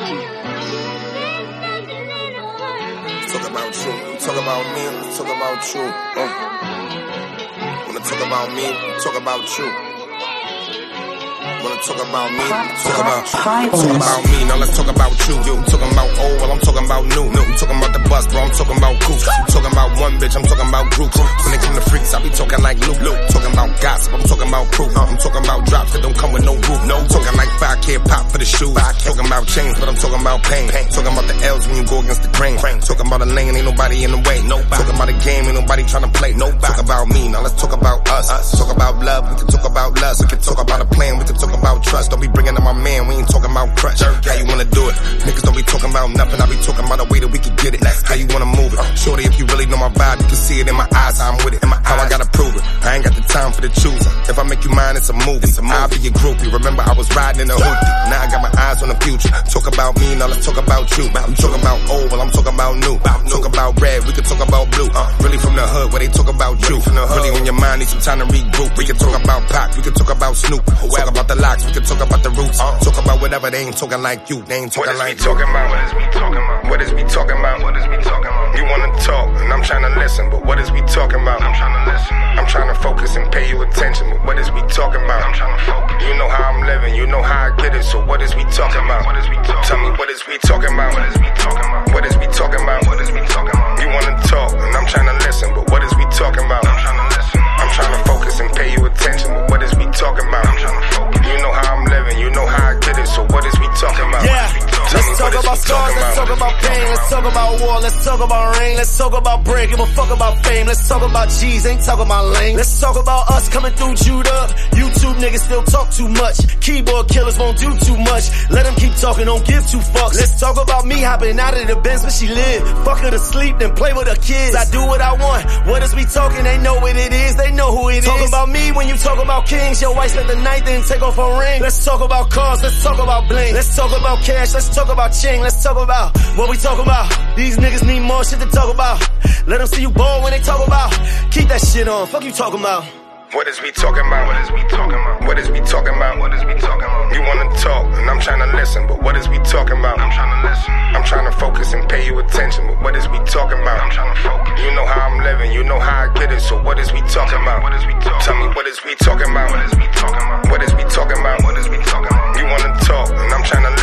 Talk about you, talk about me, talk about you. Wanna talk about me, talk about you. Wanna talk about me, talk about you. Talk about me, now let's talk about you. I'm talking about old, well I'm talking about new. I'm talking about the bus, bro, I'm talking about coops. I'm talking about one bitch, I'm talking about groups. When it come to freaks, I be talking like Luke. Talking about gossip, I'm talking about proof. I'm talking about drops that don't come with no roof. No, talking like 5K pop for the shoes. Talking about chains, but I'm talking about pain. Talking about the L's when you go against the grain. Talking about a lane, ain't nobody in the way. Talking about a game, ain't nobody trying to play. Talk about me, now let's talk about us. Talk about love, we can talk about lust. We can talk about a plan, we can talk about trust. Don't be bringing up my man, we ain't talking about crutch. How you wanna do it? Niggas don't be talking about nothing, I be talking about a way that we can get it. How you wanna move it? Shorty, if you really know my vibe, you can see it in my eyes, how I'm with it. How I gotta prove it, I ain't got the time for the choosing. If I make you mine, it's a movie. I'll be your groupie, remember I was riding in a hoopty. Now I got my eyes on the future. Talk about me, now let's talk about you. I'm talking about old, well I'm talking about new. Talk about red, we can talk about blue. Really from the hood, where they talk about you. Really when your mind needs some time to regroup. We can talk about Pac, we can talk about Snoop. Talk about the locks, we can talk about the roots. Talk about whatever, they ain't talking like you. They ain't talking like you. What is we talking about? What is we talking about? What is we talking about? You wanna talk, and I'm trying to listen, but what is we talking about? I'm trying to listen. I'm trying to focus and pay you attention, but what is we talking about? I'm trying to focus. You know how I'm living, you know how I get it, so what is we talking about? What is we talking? Tell me what is we talking about? What is we talking about? What is we talking about? What is we talking about? You wanna talk, and I'm trying to listen, but what is we talking about? I'm trying to listen. I'm trying to focus and pay you attention, but what is we talking about? I'm trying to focus. You know how I'm living, you know how I get it, so what is we talking about? Yeah. Let's talk about scars, let's talk about pain, let's talk about war, let's talk about rain, let's talk about bread, give a fuck about fame, let's talk about cheese, ain't talking about lane. Let's talk about us coming through chewed up. YouTube niggas still talk too much. Keyboard killers won't do too much. Let them keep talking, don't give two fucks. Let's talk about me hopping out of the Benz where she live. Fuck her to sleep, then play with her kids. I do what I want. What is we talking? They know what it is, they know who it is. Talk about me when you talk about kings. Your wife spent the night, then take off her ring. Let's talk about cars, let's talk about bling. Let's talk about cash, let's talk about ching. Let's talk about what we talk about. These niggas need more shit to talk about. Let them see you ball when they talk about. Keep that shit on, fuck you talking about. What is we talking about? What is we talking about? What is we talking about? What is we talking about? You wanna talk, and I'm trying to listen, but what is we talking about? I'm trying to listen. I'm trying to focus and pay you attention, but what is we talking about? I'm trying to focus. You know how I'm living, you know how I get it, so what is we talking about? What is we talking? Tell me what is we talking about? What is we talking about? What is we talking about? What is we talking about? You wanna talk, and I'm trying to